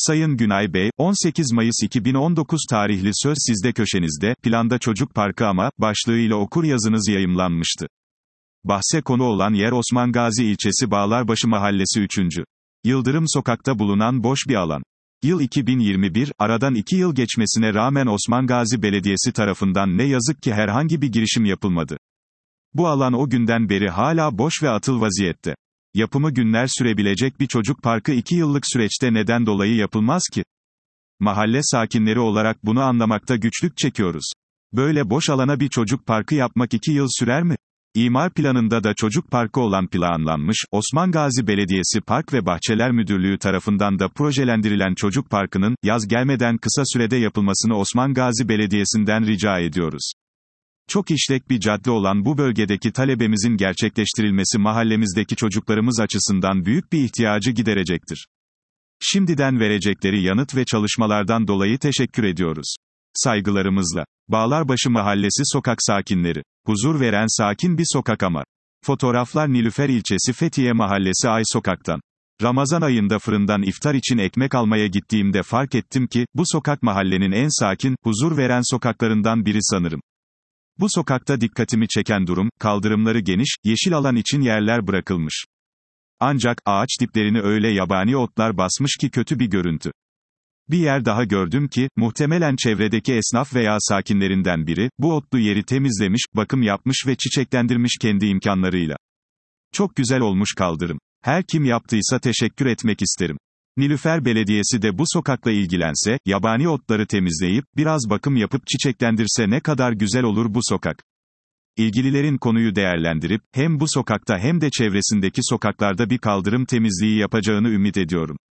Sayın Günay Bey, 18 Mayıs 2019 tarihli Söz Sizde köşenizde, planda çocuk parkı ama, başlığıyla okuryazınız yayımlanmıştı. Bahse konu olan yer Osman Gazi ilçesi Bağlarbaşı Mahallesi 3. Yıldırım Sokak'ta bulunan boş bir alan. Yıl 2021, aradan 2 yıl geçmesine rağmen Osman Gazi Belediyesi tarafından ne yazık ki herhangi bir girişim yapılmadı. Bu alan o günden beri hala boş ve atıl vaziyette. Yapımı günler sürebilecek bir çocuk parkı 2 yıllık süreçte neden dolayı yapılmaz ki? Mahalle sakinleri olarak bunu anlamakta güçlük çekiyoruz. Böyle boş alana bir çocuk parkı yapmak 2 yıl sürer mi? İmar planında da çocuk parkı olan planlanmış, Osman Gazi Belediyesi Park ve Bahçeler Müdürlüğü tarafından da projelendirilen çocuk parkının, yaz gelmeden kısa sürede yapılmasını Osman Gazi Belediyesi'nden rica ediyoruz. Çok işlek bir cadde olan bu bölgedeki talebimizin gerçekleştirilmesi mahallemizdeki çocuklarımız açısından büyük bir ihtiyacı giderecektir. Şimdiden verecekleri yanıt ve çalışmalardan dolayı teşekkür ediyoruz. Saygılarımızla. Bağlarbaşı Mahallesi sokak sakinleri. Huzur veren sakin bir sokak ama. Fotoğraflar Nilüfer ilçesi Fethiye Mahallesi Ay Sokak'tan. Ramazan ayında fırından iftar için ekmek almaya gittiğimde fark ettim ki, bu sokak mahallenin en sakin, huzur veren sokaklarından biri sanırım. Bu sokakta dikkatimi çeken durum, kaldırımları geniş, yeşil alan için yerler bırakılmış. Ancak, ağaç diplerini öyle yabani otlar basmış ki kötü bir görüntü. Bir yer daha gördüm ki, muhtemelen çevredeki esnaf veya sakinlerinden biri, bu otlu yeri temizlemiş, bakım yapmış ve çiçeklendirmiş kendi imkanlarıyla. Çok güzel olmuş kaldırım. Her kim yaptıysa teşekkür etmek isterim. Nilüfer Belediyesi de bu sokakla ilgilense, yabani otları temizleyip, biraz bakım yapıp çiçeklendirse ne kadar güzel olur bu sokak. İlgililerin konuyu değerlendirip, hem bu sokakta hem de çevresindeki sokaklarda bir kaldırım temizliği yapacağını ümit ediyorum.